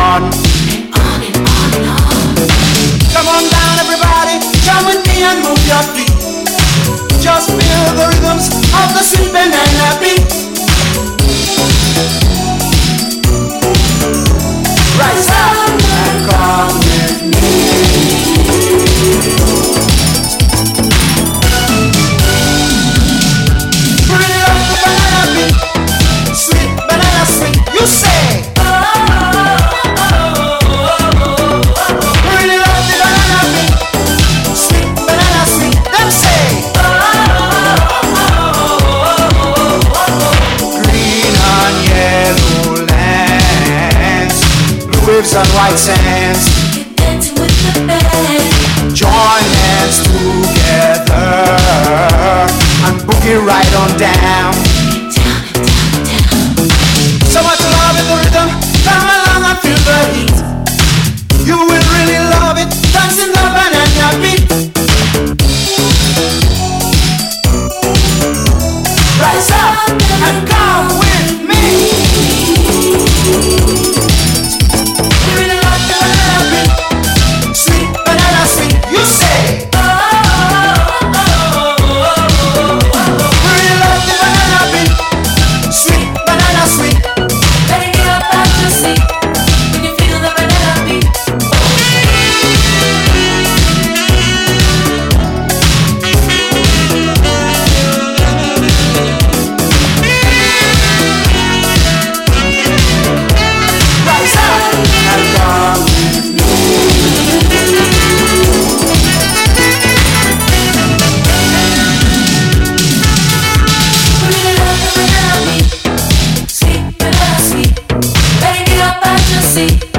on. Come on down, everybody, join with me and move your feet. Just feel the rhythms of the sweet banana beat. Rise up and come with me. Bring it up the banana beat. Sweet banana sweet, you say. Bring it up the banana beat. Sweet banana sweet, them say. Green and yellow lands, blue waves and white sands. You're dancing with the band. Join hands together and boogie right on down. So much love in the rhythm, come along and feel the heat. You will really love it, dancing the banana beat. Rise up and come with me. You really love the banana beat. Sweet banana sweet, you say. We really love the banana beat. Sweet banana sweet. Better get up out your seat when you feel the banana beat. Rise up and come with me. We really love the banana beat. Sweet banana sweet. Better get up out your seat